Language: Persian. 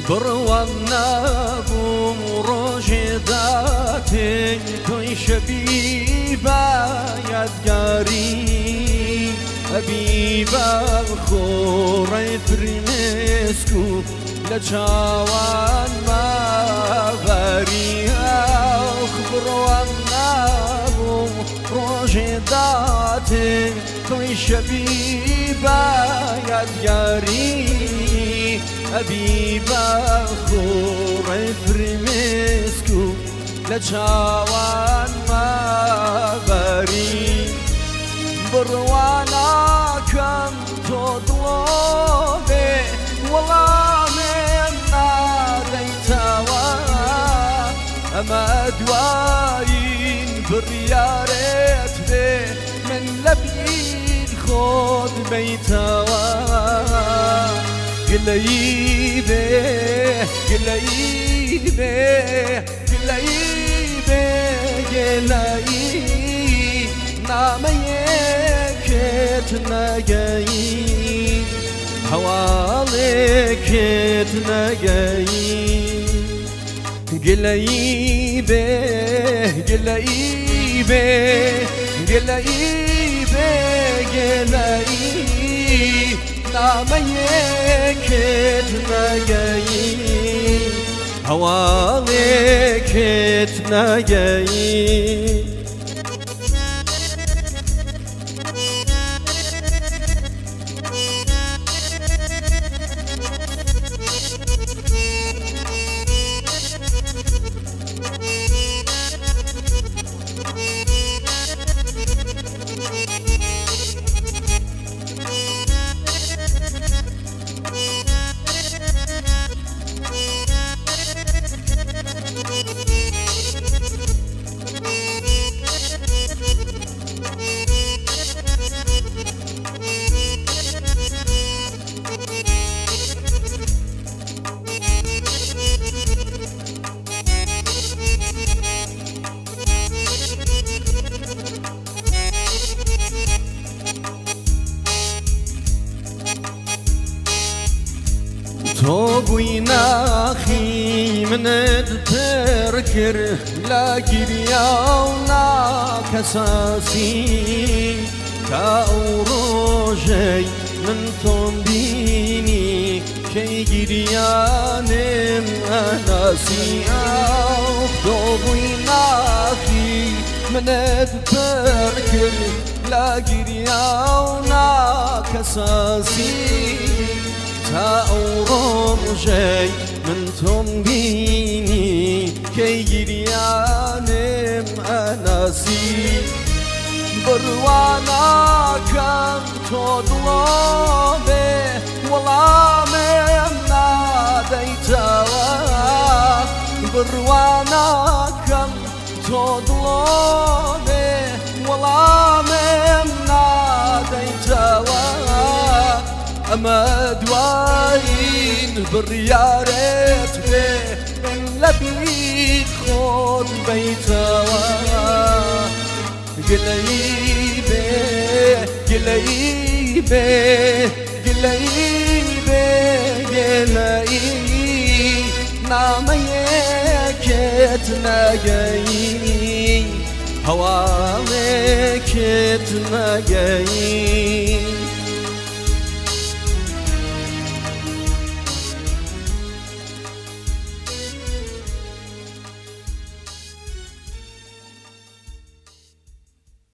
بروان نبوم روجداتي توي شبيبة يدقاري حبيبة الخوري فرمسكو لجوان ما غاريها بروان نبوم روجداتي توي شبيبة يدقاري حبيبة خوري فرمسكو لجوان ما غاري بروانا كم تطلبي والله من ناديتوا أما دواين بريارت بي من لبيد خود بيتوا قليبي قليبي قليبي قليبي ناميك تنقاي حواليك تنقاي قليبي قليبي قليبي قليبي ناميك تنقاي حواليك تنقاي تو بويناخي من التركر لا كرياونا كساسي كأوروجي من تنبيني كي جريان أناسي تو بويناخي من التركر لا كرياونا كساسي تأورم جاي من تنبيني كي جريانم أناسي بروانا كم تطلبي والله من ناديتوا بروانا كم تطلبي والله من ناديتوا أما دواين بريارت بي من لبيد خود بيتوا قليبي قليبي قليبي قليبي ناميك تنقاي هوامك تنقاي